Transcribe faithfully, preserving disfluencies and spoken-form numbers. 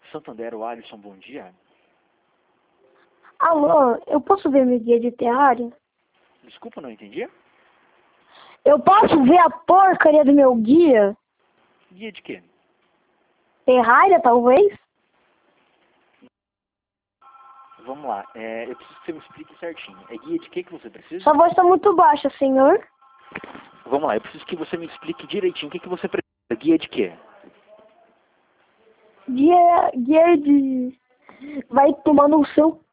Santander, o Alisson, bom dia. Alô, eu posso ver meu guia de terrária? Desculpa, não entendi? Eu posso ver a porcaria do meu guia? Guia de quê? Terrária, talvez? Vamos lá, é, eu preciso que você me explique certinho. É guia de quê que você precisa? Sua voz está muito baixa, senhor. Vamos lá, eu preciso que você me explique direitinho o que, que você precisa. Guia de quê? Guia, guia de... Vai tomar no seu